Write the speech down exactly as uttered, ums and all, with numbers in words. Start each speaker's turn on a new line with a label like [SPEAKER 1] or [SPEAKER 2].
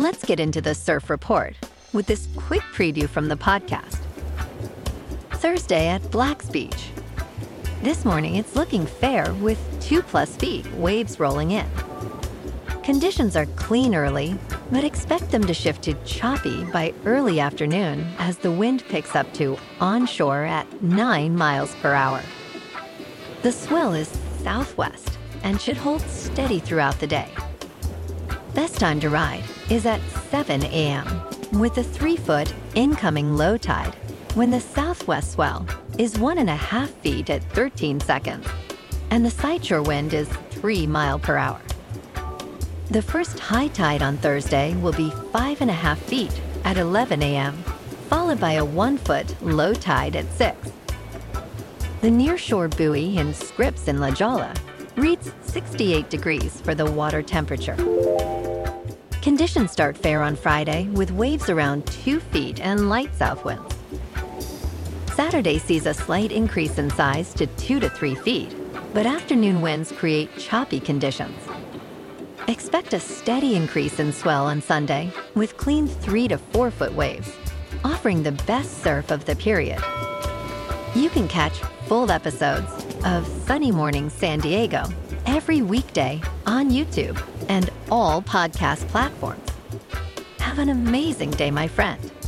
[SPEAKER 1] Let's get into the surf report with this quick preview from the podcast. Thursday at Black's Beach. This morning, it's looking fair with two plus feet waves rolling in. Conditions are clean early, but expect them to shift to choppy by early afternoon as the wind picks up to onshore at nine miles per hour. The swell is southwest and should hold steady throughout the day. Best time to ride is at seven a.m. with a three-foot incoming low tide when the southwest swell is one and a half feet at thirteen seconds and the sideshore wind is three mile per hour. The first high tide on Thursday will be five and a half feet at eleven a.m., followed by a one-foot low tide at six. The nearshore buoy in Scripps in La Jolla reads sixty-eight degrees for the water temperature. Conditions start fair on Friday with waves around two feet and light south winds. Saturday sees a slight increase in size to two to three feet, but afternoon winds create choppy conditions. Expect a steady increase in swell on Sunday with clean three to four foot waves, offering the best surf of the period. You can catch full episodes of Sunny Morning San Diego every weekday on YouTube and all podcast platforms. Have an amazing day, my friend.